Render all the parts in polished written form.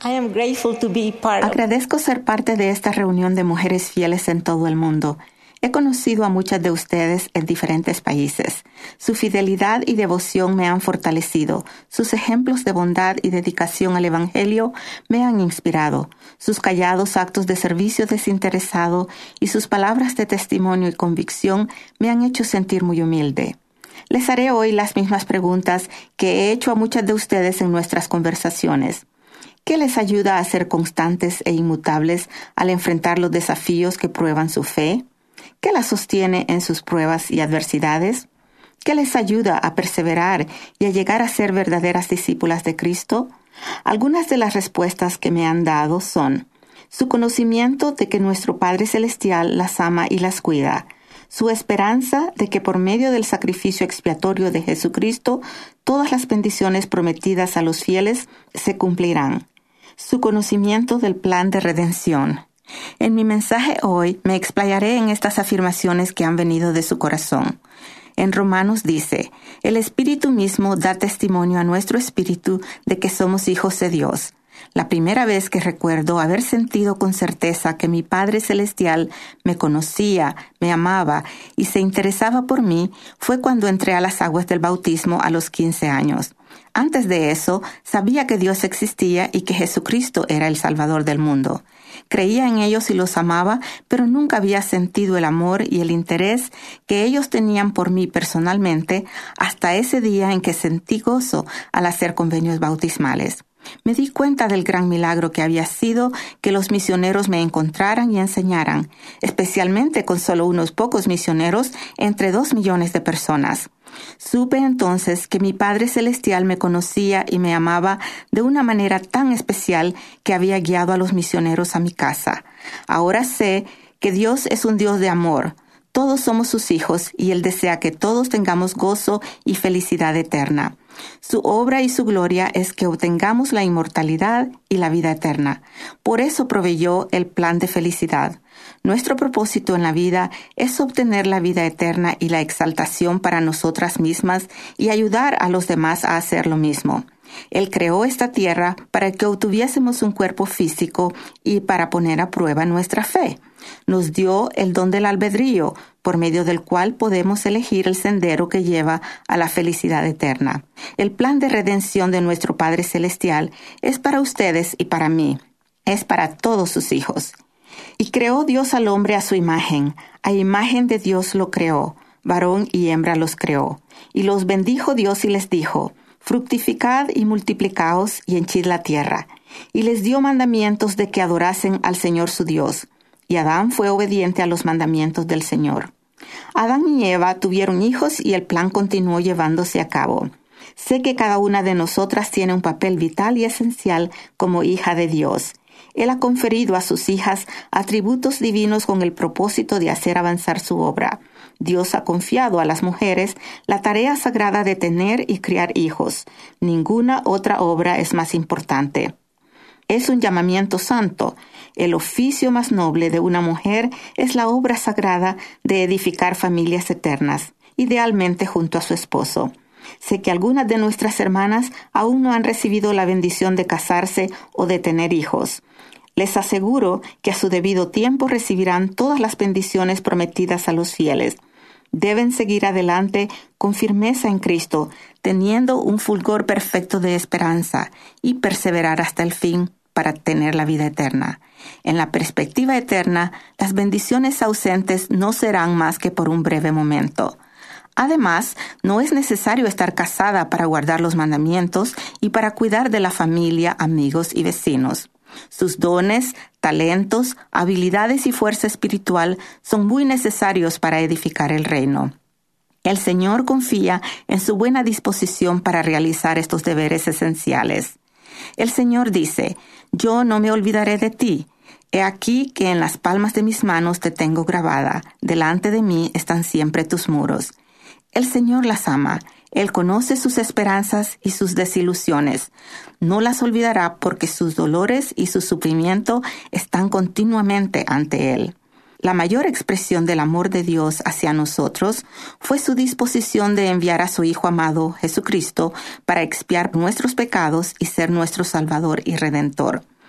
I am grateful to be part of. Agradezco ser parte de esta reunión de mujeres fieles en todo el mundo. He conocido a muchas de ustedes en diferentes países. Su fidelidad y devoción me han fortalecido. Sus ejemplos de bondad y dedicación al Evangelio me han inspirado. Sus callados actos de servicio desinteresado y sus palabras de testimonio y convicción me han hecho sentir muy humilde. Les haré hoy las mismas preguntas que he hecho a muchas de ustedes en nuestras conversaciones. ¿Qué les ayuda a ser constantes e inmutables al enfrentar los desafíos que prueban su fe? ¿Qué las sostiene en sus pruebas y adversidades? ¿Qué les ayuda a perseverar y a llegar a ser verdaderas discípulas de Cristo? Algunas de las respuestas que me han dado son: su conocimiento de que nuestro Padre Celestial las ama y las cuida, su esperanza de que por medio del sacrificio expiatorio de Jesucristo todas las bendiciones prometidas a los fieles se cumplirán, su conocimiento del plan de redención. En mi mensaje hoy me explayaré en estas afirmaciones que han venido de su corazón. En Romanos dice: el Espíritu mismo da testimonio a nuestro espíritu de que somos hijos de Dios. La primera vez que recuerdo haber sentido con certeza que mi Padre Celestial me conocía, me amaba y se interesaba por mí fue cuando entré a las aguas del bautismo a los 15 años. Antes de eso, sabía que Dios existía y que Jesucristo era el Salvador del mundo. Creía en ellos y los amaba, pero nunca había sentido el amor y el interés que ellos tenían por mí personalmente hasta ese día en que sentí gozo al hacer convenios bautismales. Me di cuenta del gran milagro que había sido que los misioneros me encontraran y enseñaran, especialmente con solo unos pocos misioneros entre 2 millones de personas. Supe entonces que mi Padre Celestial me conocía y me amaba de una manera tan especial que había guiado a los misioneros a mi casa. Ahora sé que Dios es un Dios de amor. Todos somos sus hijos y Él desea que todos tengamos gozo y felicidad eterna. Su obra y su gloria es que obtengamos la inmortalidad y la vida eterna. Por eso proveyó el plan de felicidad. Nuestro propósito en la vida es obtener la vida eterna y la exaltación para nosotras mismas y ayudar a los demás a hacer lo mismo. Él creó esta tierra para que obtuviésemos un cuerpo físico y para poner a prueba nuestra fe. Nos dio el don del albedrío, por medio del cual podemos elegir el sendero que lleva a la felicidad eterna. El plan de redención de nuestro Padre Celestial es para ustedes y para mí. Es para todos sus hijos. Y creó Dios al hombre a su imagen. A imagen de Dios lo creó. Varón y hembra los creó. Y los bendijo Dios y les dijo: fructificad y multiplicaos y henchid la tierra. Y les dio mandamientos de que adorasen al Señor su Dios. Y Adán fue obediente a los mandamientos del Señor. Adán y Eva tuvieron hijos y el plan continuó llevándose a cabo. Sé que cada una de nosotras tiene un papel vital y esencial como hija de Dios. Él ha conferido a sus hijas atributos divinos con el propósito de hacer avanzar su obra. Dios ha confiado a las mujeres la tarea sagrada de tener y criar hijos. Ninguna otra obra es más importante. Es un llamamiento santo. El oficio más noble de una mujer es la obra sagrada de edificar familias eternas, idealmente junto a su esposo. Sé que algunas de nuestras hermanas aún no han recibido la bendición de casarse o de tener hijos. Les aseguro que a su debido tiempo recibirán todas las bendiciones prometidas a los fieles. Deben seguir adelante con firmeza en Cristo, teniendo un fulgor perfecto de esperanza y perseverar hasta el fin para tener la vida eterna. En la perspectiva eterna, las bendiciones ausentes no serán más que por un breve momento. Además, no es necesario estar casada para guardar los mandamientos y para cuidar de la familia, amigos y vecinos. Sus dones, talentos, habilidades y fuerza espiritual son muy necesarios para edificar el reino. El Señor confía en su buena disposición para realizar estos deberes esenciales. El Señor dice: «Yo no me olvidaré de ti. He aquí que en las palmas de mis manos te tengo grabada. Delante de mí están siempre tus muros». El Señor las ama. Él conoce sus esperanzas y sus desilusiones. No las olvidará porque sus dolores y su sufrimiento están continuamente ante Él. La mayor expresión del amor de Dios hacia nosotros fue su disposición de enviar a su Hijo amado, Jesucristo, para expiar nuestros pecados y ser nuestro Salvador y Redentor.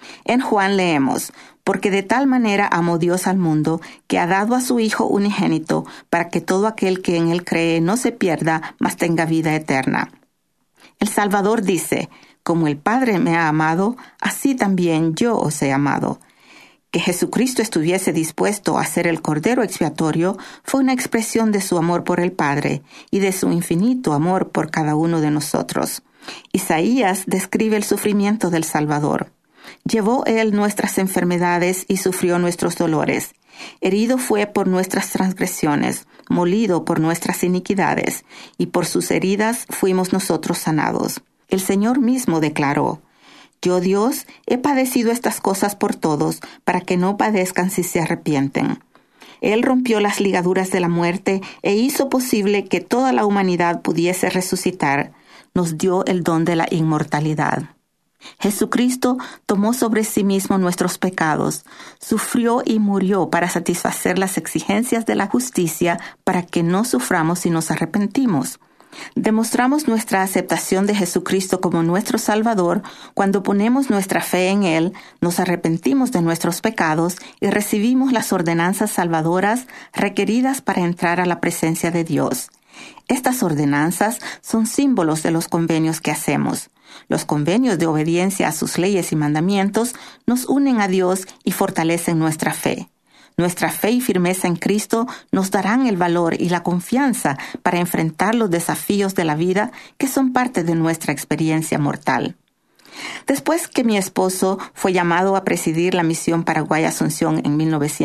En Juan leemos: porque de tal manera amó Dios al mundo, que ha dado a su Hijo unigénito, para que todo aquel que en él cree no se pierda, mas tenga vida eterna. El Salvador dice: como el Padre me ha amado, así también yo os he amado. Que Jesucristo estuviese dispuesto a ser el Cordero expiatorio fue una expresión de su amor por el Padre y de su infinito amor por cada uno de nosotros. Isaías describe el sufrimiento del Salvador. Llevó él nuestras enfermedades y sufrió nuestros dolores. Herido fue por nuestras transgresiones, molido por nuestras iniquidades, y por sus heridas fuimos nosotros sanados. El Señor mismo declaró: yo, Dios, he padecido estas cosas por todos, para que no padezcan si se arrepienten. Él rompió las ligaduras de la muerte e hizo posible que toda la humanidad pudiese resucitar. Nos dio el don de la inmortalidad. Jesucristo tomó sobre sí mismo nuestros pecados, sufrió y murió para satisfacer las exigencias de la justicia, para que no suframos si nos arrepentimos. Demostramos nuestra aceptación de Jesucristo como nuestro Salvador cuando ponemos nuestra fe en Él, nos arrepentimos de nuestros pecados y recibimos las ordenanzas salvadoras requeridas para entrar a la presencia de Dios. Estas ordenanzas son símbolos de los convenios que hacemos. Los convenios de obediencia a sus leyes y mandamientos nos unen a Dios y fortalecen nuestra fe. Nuestra fe y firmeza en Cristo nos darán el valor y la confianza para enfrentar los desafíos de la vida que son parte de nuestra experiencia mortal. Después que mi esposo fue llamado a presidir la misión Paraguay Asunción en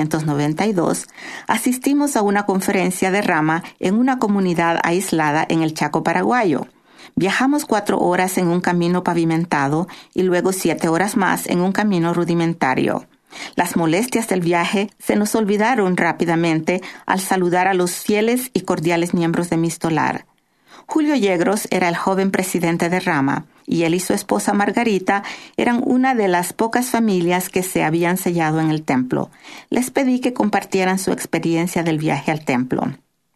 1992, asistimos a una conferencia de rama en una comunidad aislada en el Chaco paraguayo. Viajamos 4 horas en un camino pavimentado y luego 7 horas más en un camino rudimentario. Las molestias del viaje se nos olvidaron rápidamente al saludar a los fieles y cordiales miembros de Mistolar. Julio Yegros era el joven presidente de Rama, y él y su esposa Margarita eran una de las pocas familias que se habían sellado en el templo. Les pedí que compartieran su experiencia del viaje al templo.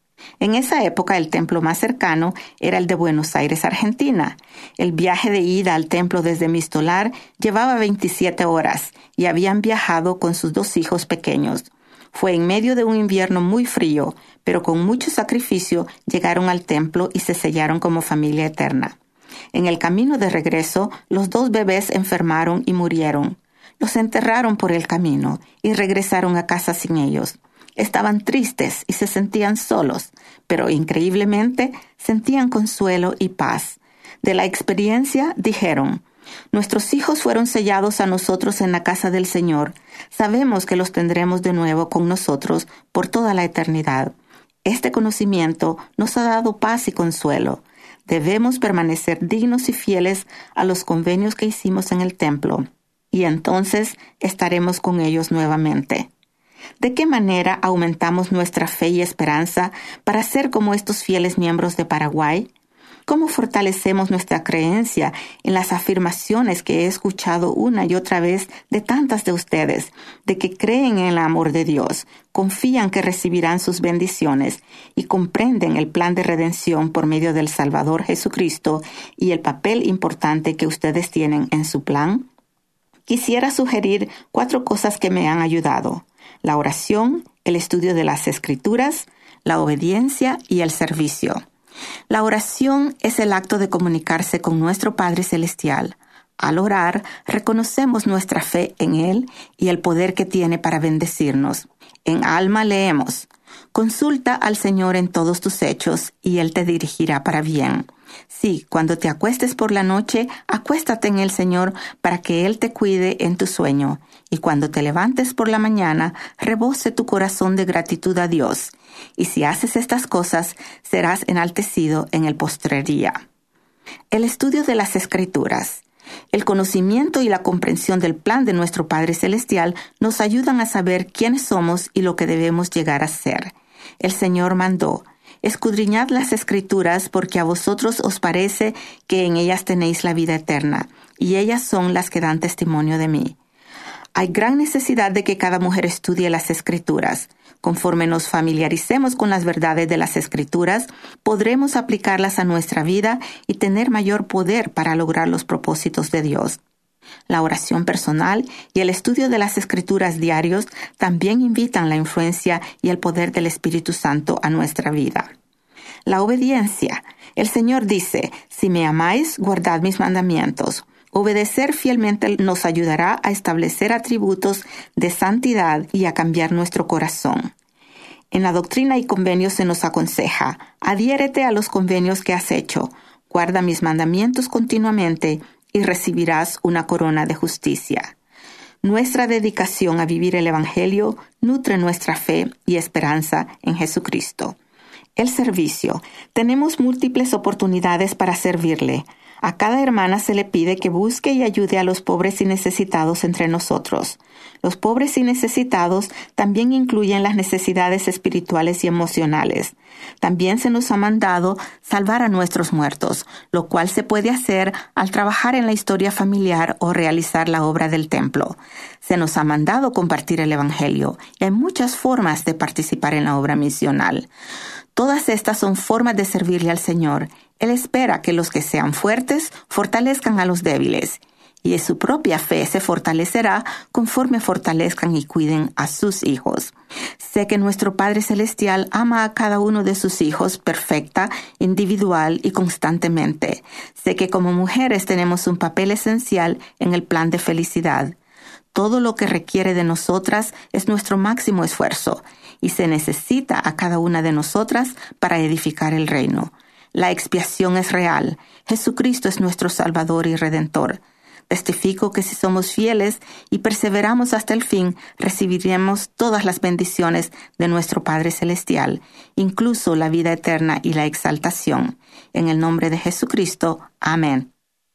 En esa época el templo más cercano era el de Buenos Aires, Argentina. El viaje de ida al templo desde Mistolar llevaba 27 horas y habían viajado con sus 2 hijos pequeños. Fue en medio de un invierno muy frío, pero con mucho sacrificio llegaron al templo y se sellaron como familia eterna. En el camino de regreso, los 2 bebés enfermaron y murieron. Los enterraron por el camino y regresaron a casa sin ellos. Estaban tristes y se sentían solos, pero increíblemente sentían consuelo y paz. De la experiencia dijeron: nuestros hijos fueron sellados a nosotros en la casa del Señor. Sabemos que los tendremos de nuevo con nosotros por toda la eternidad. Este conocimiento nos ha dado paz y consuelo. Debemos permanecer dignos y fieles a los convenios que hicimos en el templo, y entonces estaremos con ellos nuevamente. ¿De qué manera aumentamos nuestra fe y esperanza para ser como estos fieles miembros de Paraguay? ¿Cómo fortalecemos nuestra creencia en las afirmaciones que he escuchado una y otra vez de tantas de ustedes, de que creen en el amor de Dios, confían que recibirán sus bendiciones y comprenden el plan de redención por medio del Salvador Jesucristo y el papel importante que ustedes tienen en su plan? Quisiera sugerir 4 cosas que me han ayudado: la oración, el estudio de las Escrituras, la obediencia y el servicio. La oración es el acto de comunicarse con nuestro Padre Celestial. Al orar, reconocemos nuestra fe en Él y el poder que tiene para bendecirnos. En Alma leemos: consulta al Señor en todos tus hechos y Él te dirigirá para bien. Sí, cuando te acuestes por la noche, acuéstate en el Señor para que Él te cuide en tu sueño. Y cuando te levantes por la mañana, rebose tu corazón de gratitud a Dios. Y si haces estas cosas, serás enaltecido en el postrer día. El estudio de las Escrituras. El conocimiento y la comprensión del plan de nuestro Padre Celestial nos ayudan a saber quiénes somos y lo que debemos llegar a ser. El Señor mandó: escudriñad las Escrituras, porque a vosotros os parece que en ellas tenéis la vida eterna, y ellas son las que dan testimonio de mí. Hay gran necesidad de que cada mujer estudie las Escrituras. Conforme nos familiaricemos con las verdades de las Escrituras, podremos aplicarlas a nuestra vida y tener mayor poder para lograr los propósitos de Dios. La oración personal y el estudio de las Escrituras diarios también invitan la influencia y el poder del Espíritu Santo a nuestra vida. La obediencia. El Señor dice, si me amáis, guardad mis mandamientos. Obedecer fielmente nos ayudará a establecer atributos de santidad y a cambiar nuestro corazón. En la Doctrina y Convenios se nos aconseja, adhiérete a los convenios que has hecho, guarda mis mandamientos continuamente y recibirás una corona de justicia. Nuestra dedicación a vivir el Evangelio nutre nuestra fe y esperanza en Jesucristo. El servicio. Tenemos múltiples oportunidades para servirle. A cada hermana se le pide que busque y ayude a los pobres y necesitados entre nosotros. Los pobres y necesitados también incluyen las necesidades espirituales y emocionales. También se nos ha mandado salvar a nuestros muertos, lo cual se puede hacer al trabajar en la historia familiar o realizar la obra del templo. Se nos ha mandado compartir el Evangelio y hay muchas formas de participar en la obra misional. Todas estas son formas de servirle al Señor. Él espera que los que sean fuertes fortalezcan a los débiles, y su propia fe se fortalecerá conforme fortalezcan y cuiden a sus hijos. Sé que nuestro Padre Celestial ama a cada uno de sus hijos perfecta, individual y constantemente. Sé que como mujeres tenemos un papel esencial en el plan de felicidad. Todo lo que requiere de nosotras es nuestro máximo esfuerzo, y se necesita a cada una de nosotras para edificar el reino. La expiación es real. Jesucristo es nuestro Salvador y Redentor. Testifico que si somos fieles y perseveramos hasta el fin, recibiremos todas las bendiciones de nuestro Padre Celestial, incluso la vida eterna y la exaltación. En el nombre de Jesucristo. Amén.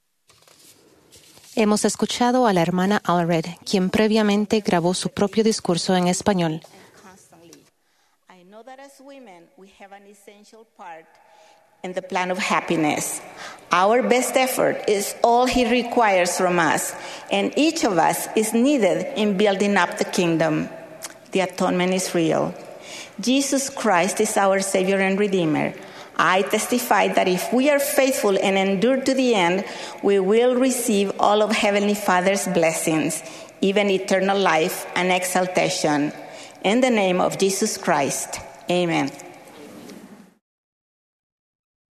Hemos escuchado a la hermana Allred, quien previamente grabó su propio discurso en español. I know that as women we have an essential part in the plan of happiness. Our best effort is all He requires from us, and each of us is needed in building up the kingdom. The atonement is real. Jesus Christ is our Savior and Redeemer. I testify that if we are faithful and endure to the end, we will receive all of Heavenly Father's blessings, even eternal life and exaltation. In the name of Jesus Christ, amen.